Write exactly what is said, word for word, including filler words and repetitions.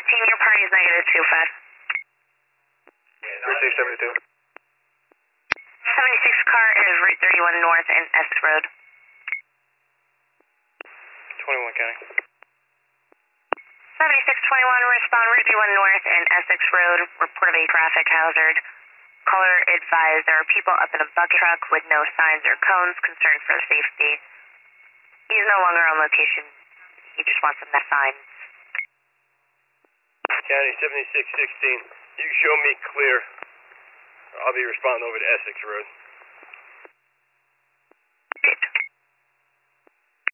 Team, your party is negative two five. three six seventy-two. seventy-six car is Route thirty-one North and Essex Road. twenty-one County. seventy-six twenty-one, respond Route thirty-one North and Essex Road. Report of a traffic hazard. Caller advised there are people up in a bucket truck with no signs or cones, concerned for safety. He's no longer on location. He just wants some signs. County seventy-six sixteen. You show me clear. I'll be responding over to Essex Road.